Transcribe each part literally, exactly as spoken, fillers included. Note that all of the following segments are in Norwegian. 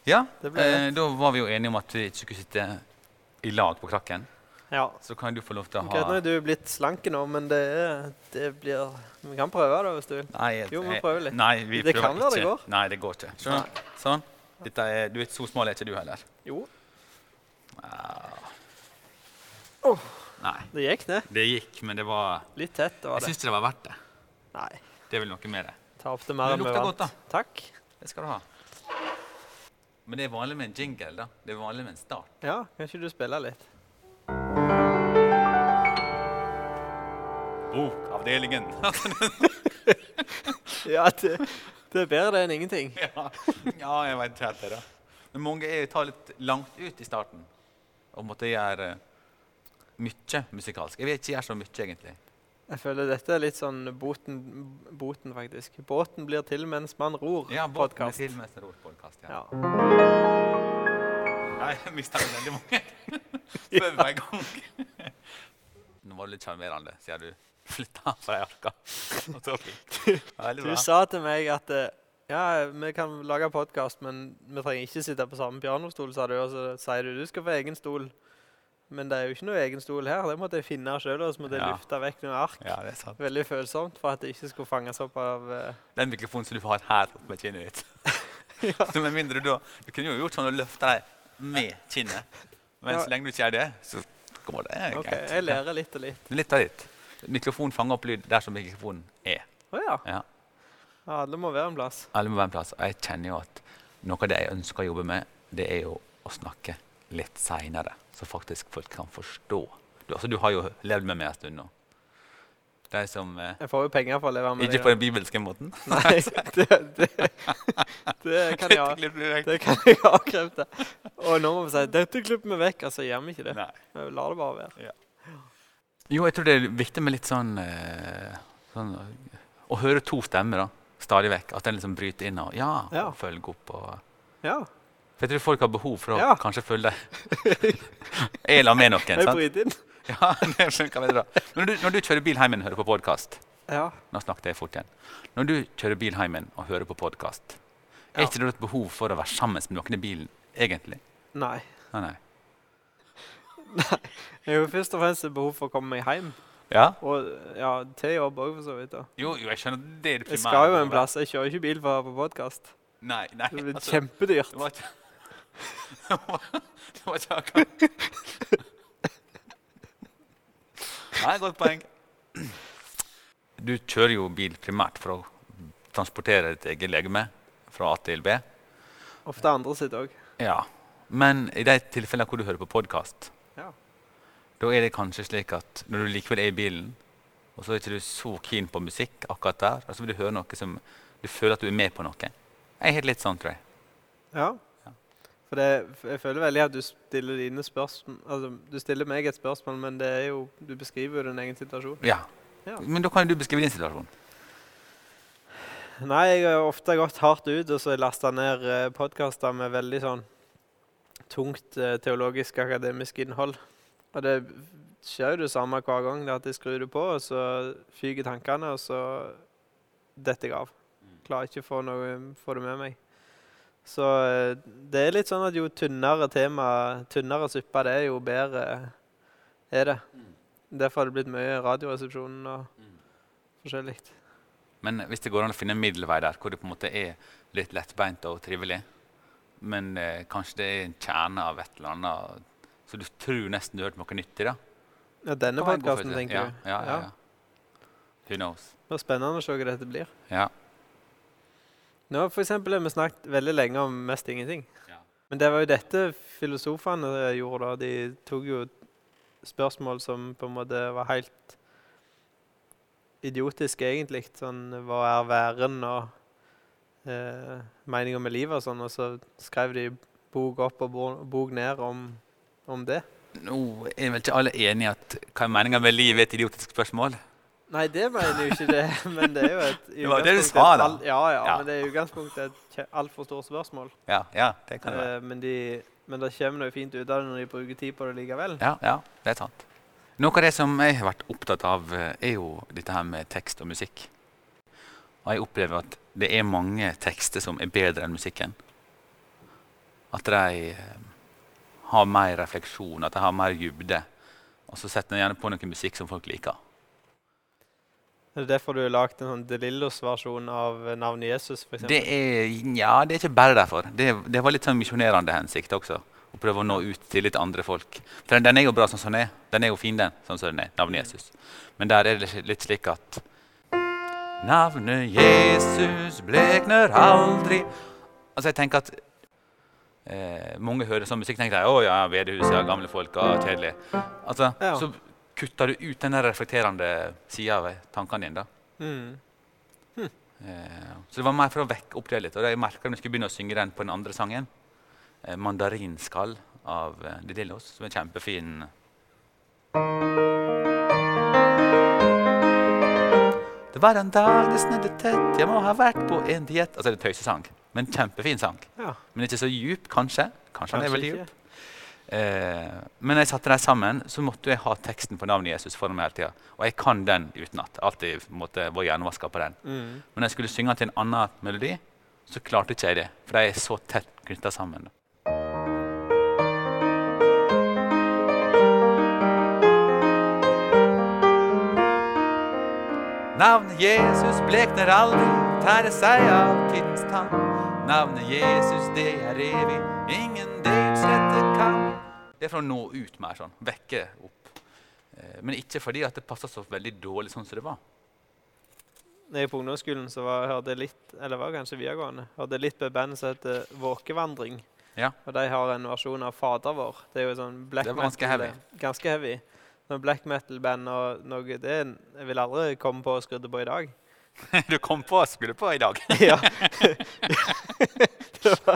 Ja, Det ble eh, lett. da var vi jo enige om at vi ikke skulle sitte i lag på krakken. Ja. Så kan du få lov til å Greit, nå ha... er du blitt slanke nå, men det, er, det blir... Vi kan prøve det hvis du vil. Nei, Jo, vi jeg- prøver litt. Nei, vi Det prøver kan være det ikke. går. Nei, det går ikke. Skjønner du? Sånn. Dette er, du vet, så smal er ikke du heller. Jo. Ah. Åh. Nei, Det gikk det. det gikk, men det var... Litt tett var Jeg det. synes ikke det var verdt det. Nei. Det er vel noe med det. Ta opp det mer Det enn vi lukter vant. godt, da. Takk. Det skal du ha. Men det er vanlig med en jingle, da. Det er vanlig med en start. Ja, kanskje du spiller litt. Bokavdelingen. Ja, det, det er bedre det enn ingenting. ja. ja, jeg vet helt det da. Men mange er, tar litt langt ut i starten. Og måtte gjøre mye musikalsk. Jeg vil ikke gjøre så mye, egentlig. Jeg føler dette er litt sånn boten, boten faktisk. Båten blir til mens man ror. Ja, båten er podcast. til mens det ror podcast, ja. Ja. Nei, jeg mistet veldig mange. Før hver gang. Nå var det litt charmerende, siden du flyttet fra i arka. Og så fint. Veldig Du bra. sa til meg at eh, ja, vi kan lage podcast, men vi trenger ikke sitte på samme pianostol, sa du. Og så sier du, du skal få egen stol. Men det er jo ikke noe egen stol her. Det måtte jeg finne selv, og så måtte jeg Ja. lufte vekk noen ark. Ja, det er sant. Veldig følsomt for at det ikke skulle fanges opp av... eh, Den mikrofonen som du får her oppe med kinnet ditt. Ja. Så med mindre da, du kunne jo gjort sånn og løfte deg med kinnet. Men Ja. så lenge du ikke gjør det, så går det Ok, greit. jeg lærer litt og litt. Litt av litt. Mikrofonen fanger opp lyd der som mikrofonen er. Åja, Ja. ja, alle må være en plass. Alle må være en plass. Og jeg kjenner jo at noe av det jeg ønsker å jobbe med, det er jo å snakke litt senere, så faktisk folk kan forstå. Du, altså, du har jo levd med meg en stund nå. De som... Eh, Jeg får jo penger for å leve med ikke deg. på den bibelske måten. Nei, det, det, det kan jeg ha. Dette klipper du vekk. Det kan jeg avkrefte. Og nå må vi si, dette klipper vi vekk, altså gjør vi ikke det. Nei. Vi lar det bare være. Jo, jeg tror det er viktig med litt sånn, eh, sånn å høre to stemmer da, stadig vekk. At den liksom bryter inn og ja, Ja. og følger opp. Og, Ja, for jeg tror folk har behov for å Ja. kanskje følge deg. Jeg la med noen, jeg sant? bryter inn. Ja, det funker veldig bra. Men når du, når du kjører bil hjemme og hører på podcast, Ja, nå snakket jeg fort igjen. Når du kjører bil hjemme og hører på podcast, er Ja. ikke det et behov for å være sammen med noen i bilen, egentlig? nei. Nei, nei. Jeg har jo først og fremst et behov for å komme meg hjem. Ja? Og ja, til jobb også for så vidt da. Jo, jo, jeg skjønner det er det Jeg primære skal jo en behovet. plass, jeg kjører ikke bil for å ha på podcast. Nei, nei. Det blir altså, kjempedyrt. det var ikke... det var ikke akkurat... Nei, godt poeng. Du kjører jo bil primært for å transportere ditt eget legeme fra A til B. Ofte andre sitt også. Ja, men i de tilfellene hvor du hører på podcast, Ja. da er det kanskje slik at når du likevel er i bilen, og så er ikke du så keen på musikk akkurat der, og så vil du høre noe som du føler at du er med på noe. Jeg er helt litt sånn, tror jeg. Ja. Ja. For det, jeg føler veldig at du stiller dine spørsmål, altså du stiller meg et spørsmål, men det er jo, du beskriver jo din egen situasjon. Ja, Ja. men da kan jo du beskrive din situasjon. Nei, jeg har ofte gått hardt ut, og så har jeg lastet ned eh, podcaster med veldig sånn tungt eh, teologisk akademisk innhold. Og det skjer jo det samme hver gang, det er at jeg skrur det på, og så fyker tankene, og så detter jeg av. Klarer ikke å få, noe, få det med meg. Så eh, det er litt sånn at jo tynnere tema, tynnere suppa det er, jo bedre er det. Derfor har det blitt mye radioresepsjonen og forskjellig. Men hvis det går an å finne en middelvei der, hvor det på en måte er litt lettbeint og trivelig, men eh, kanskje det er en kjerne av et eller annet, så du tror nesten du har hørt noe nyttig da. Ja, denne Kan være en god podcasten, følelse. tenker ja, du? Ja, ja, ja. Who knows? Det var spennende å se hva dette blir. Ja. Nå for eksempel har vi snakket veldig lenge om mest ingenting. Ja. Men det var jo dette filosofene gjorde da. De tok jo spørsmål som på en måte var helt idiotiske egentlig. Sånn, hva er væren og eh, meningen med livet og sånn. Og så skrev de bok opp og bo- bok ned om, om det. Nå er vel ikke alle enige i at hva er meningen med livet er et idiotisk spørsmål. Nei, det mener jo ikke det, men det er jo et... i Det var det du utgangspunktet sa et da. all- Ja, ja, Ja. men det er i utgangspunktet et kje- alt for stort spørsmål. Ja, ja, det kan det være. Eh, men, de, men det kommer noe fint ut av det når de bruker tid på det likevel. Ja, ja, det er sant. Noe av det som jeg har vært opptatt av eh, er jo dette her med tekst og musikk. Og jeg opplever at det er mange tekster som er bedre enn musikken. At de eh, har mer refleksjon, at de har mer dybde. Og så setter de gjerne på noe musikk som folk liker. Er det derfor du har lagt en sånn De Lillos-versjon av navnet Jesus, for eksempel? Det er, ja, det er ikke bare derfor. Det, det var litt sånn misjonerende hensikt også. Å prøve å nå ut til litt andre folk. For den, den er jo bra sånn som den er. Den er jo fin, den, sånn som den er. Navnet Jesus. Men der er det litt slik at navnet Jesus blekner aldri. Altså, jeg tenker at eh, mange hører sånn musikk, tenker jeg, å ja, vedehuset, ja, gamle folk, ja, kjedelig. Altså, Ja. så kutter du ut denne reflekterende siden av tankene dine, da. Mm. Eh, så det var mer for å vekke opp det litt. Og jeg merket at jeg skulle begynne å synge den på den andre sangen. Eh, Mandarinskall av eh, De Lillos, som er kjempefin. Det var en dag det snødde tett, jeg må ha vært på en diett. Altså det er tøysesang, men kjempefin sang. Ja. Men ikke så djup, kanskje. Kanskje han er Kanskje veldig ikke. djup. Eh, men når jeg satte dem sammen, så måtte jeg ha teksten på navnet Jesus foran meg hele tiden. Og jeg kan den utenat. Alltid måtte være hjernevasket på den. Mm. Men når jeg skulle synge til en annen melodi, så klarte ikke jeg det. For de er så tett knyttet sammen. Da. Navnet Jesus blekner aldri, tærer seg av tidens tann. Navnet Jesus, det er evig, ingen delslette kan. Det er for å nå ut mer sånn, vekke opp. Eh, men ikke fordi at det passer så veldig dårlig sånn som det var. Når jeg på ungdomsskolen så var, hørte jeg litt, eller var kanskje videregående, hørte jeg litt på et band som heter Våkevandring. Ja. Og de har en versjon av Fader vår. Det er jo sånn black Det var ganske metal. heavy. Ganske heavy. Sånn black metal-band og noe, det er, jeg vil aldri komme på å skrudde på i dag. Du kom på å skulle på i dag. Ja. Det var...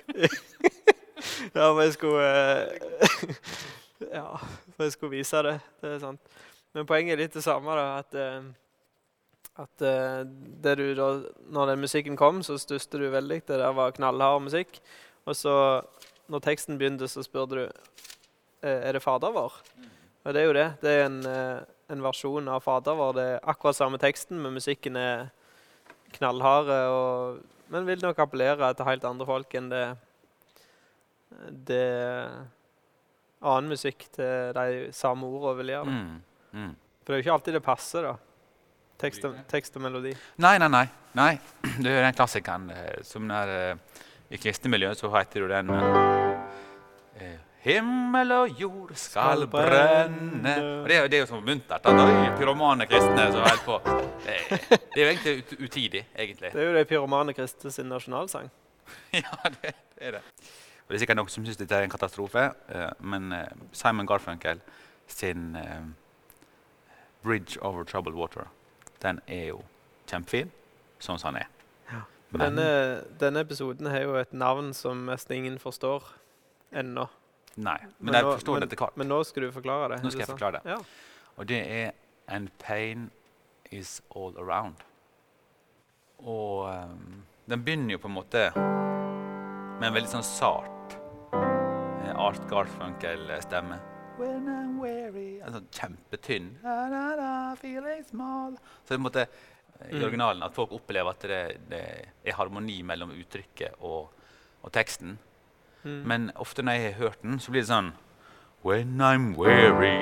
Ja, for jeg skulle... eh, ja, for jeg skulle vise det. Det er sant. Men poenget er litt det samme da, at... eh, at eh, det du da, når den musikken kom, så stusste du veldig. Det der var knallhard musikk. Og så, når teksten begynte, så spurte du, eh, er det Fader vår? Og det er jo det. Det er en, eh, en versjon av Fader vår. Det er akkurat samme teksten, men musikken er knallharde, og, men vil nok appellere til helt andre folk enn det, det annen musikk til de samme ordene vil gjøre. Mm, mm. For det er jo ikke alltid det passer da. Tekst og, tekst og melodi. Nei, nei, nei. nei. Det er jo den klassikeren eh, som er eh, i kristne miljø, så heter jo den eh, himmel og jord skal brenne. Og det, er- det er jo så muntert. At oi, pyromane kristne som holder på. Det, er- det er jo egentlig ut, utidig, egentlig. Det er jo det pyromane kristne sin nasjonalsang. Ja, det, det er det. Og det er sikkert noen som synes dette er en katastrofe, eh, men eh, Simon Garfunkel sin eh, Bridge Over Troubled Water, den er jo kjempefin, sånn som han er. For Men- denne, denne episoden har jo et navn som nesten ingen forstår ennå. Nei, men, Men jeg nå- forstår men- det etter hvert. Men nå skal du forklare det. Nå er skal det jeg sant? forklare det. Ja. Og det er And pain is all around. Og um, den begynner jo på en måte med en veldig sånn sart eh, Art Garfunkel-stemme. When I'm weary. En sånn kjempetynn. Da, da, da, feeling small. Så det er på en måte eh, i Mm. originalen at folk opplever at det, det er harmoni mellom uttrykket og, og teksten. Mm. Men ofte når jeg har hørt den, så blir det sånn When I'm weary,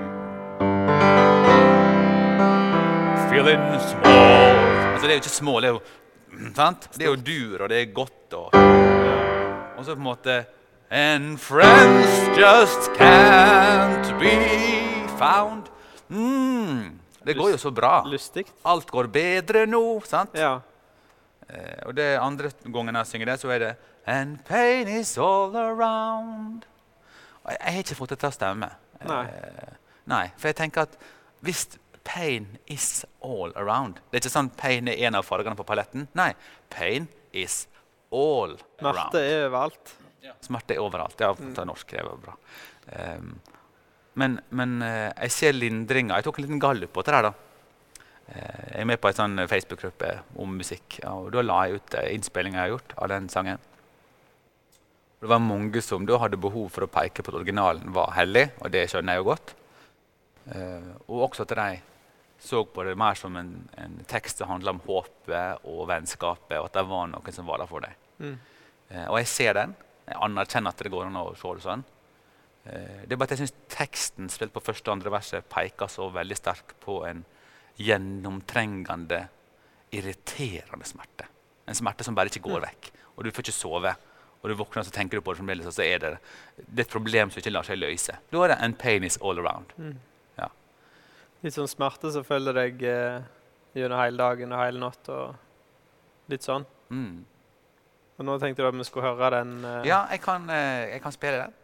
feeling small. Altså det er jo ikke small, det er jo, sant? Det er jo dur, og det er godt, og, og så på en måte And friends just can't be found. Mm, det går jo så bra. Lystig. Alt går bedre nå, sant? Ja. Eh, og det andre gangen jeg synger det, så er det And pain is all around. Og jeg, jeg har ikke fått det til å stemme. Nei. Eh, nei, for jeg tenker at hvis pain is all around, det er ikke sånn pain er en av fargene på paletten. Nei, pain is all around. Smerte er overalt. Smerte er overalt. Ja, det er norsk, det var bra. Um, men men eh, jeg ser lindringer. Jeg tok en liten gallup på det der da. Eh, jeg er med på en sånn Facebook-gruppe om musikk, ja, og da la jeg ut eh, innspillinger jeg har gjort av den sangen. Det var mange som da hadde behov for å peke på at originalen var hellig, og det skjønner jeg jo godt. Eh, og også at de så på det mer som en, en tekst som handler om håpet og vennskapet, og at det var noe som var der for deg. Mm. Eh, og jeg ser den, Jeg anerkjenner at det går an å se det sånn. Eh, det er bare at jeg synes teksten spilt på første og andre verset peker så veldig sterkt på en gjennomtrengende, irriterende smerte. En smerte som bare ikke går vekk. Og du får ikke sove. Og du våkner og så tenker du på det fremdeles, og så er det, det er et problem som ikke lar seg løse. Da er det en pain is all around. Mm. Ja. Litt sånn smerte som følger deg eh, gjennom hele dagen og hele natt og litt sånn. Mm. Og nå tenkte du at vi skulle høre den. Eh, Ja, jeg kan, eh, jeg kan spille den.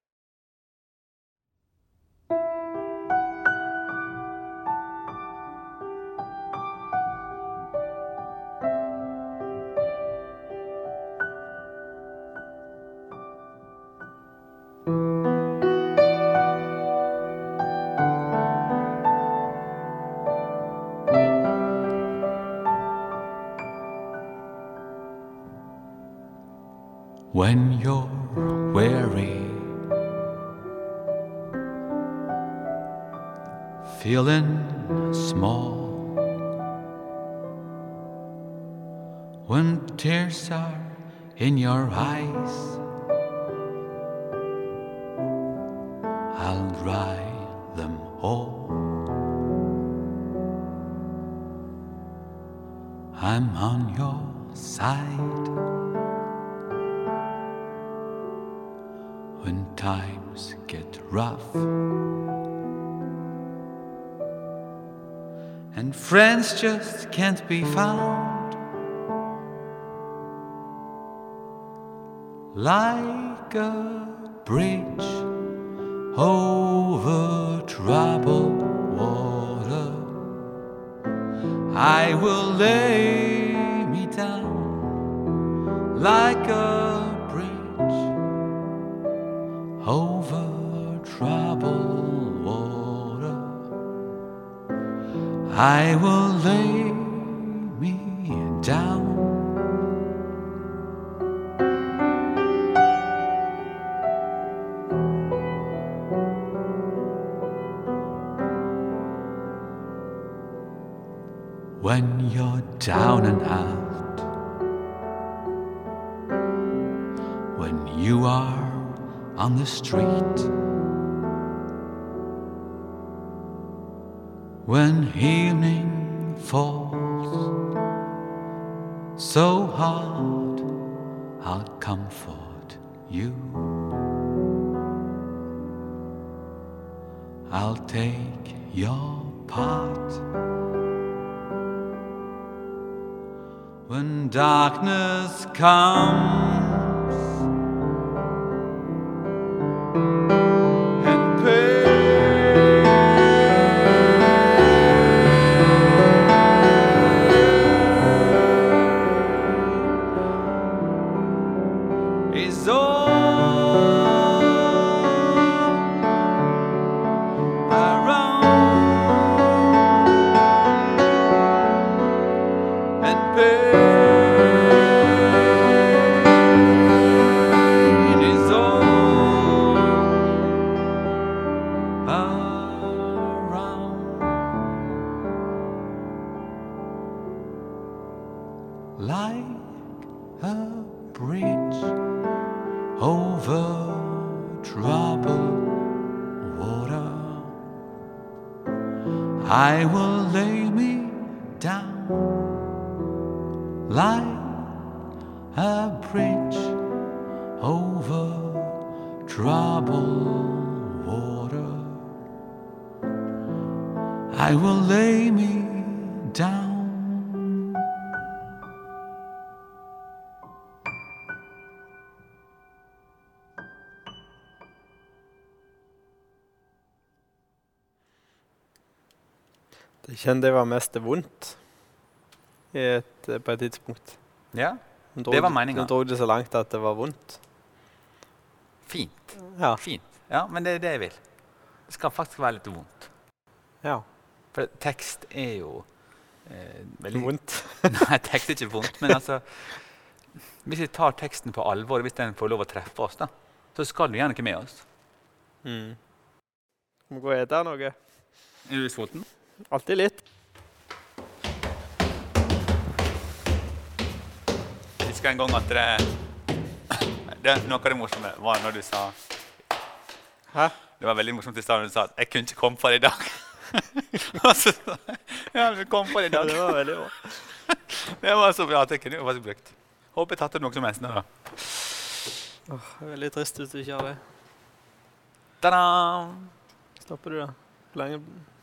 When you're weary, feeling small, when tears are in your eyes, I'll dry them all. I'm on your side when times get rough and friends just can't be found. Like a bridge over troubled water, I will lay me down like a bridge over troubled water. I will lay me down. When you're down and out, when you are on the street, when evening falls so hard, I'll comfort you. I'll take your part. When darkness comes and pain is all around, and pain like a bridge over troubled water. I will lay me down like a bridge over troubled water. I will lay me down. Jeg kjente det var mest vondt i et, på et tidspunkt. Ja, Hun drog, det var meningen. Hun drog det så langt at det var vondt. Fint. Ja. Fint. Ja, men det er det jeg vil. Det skal faktisk være litt vondt. Ja. For tekst er jo eh, veldig... Vondt. Nei, tekst er ikke vondt, men altså... Hvis vi tar teksten på alvor, hvis den får lov å treffe oss, da, så skal du gjerne ikke med oss. Mm. Må gå og ete noe. Er du sulten? Alltid litt. Jeg husker en gang at det... det, noe av det morsomme var når du sa Hæ? Det var veldig morsomt i stedet når du sa at jeg kunne ikke komme på det i dag. Og så sa jeg, ja, du kom på det i dag. Det var veldig bra. Det var så bra at jeg kunne jo faktisk brukt. Håper jeg tatt det noe som helst nå da. Åh, det er veldig trist hvis du ikke har det. Ta-da! Stopper du da? Hvor lenge...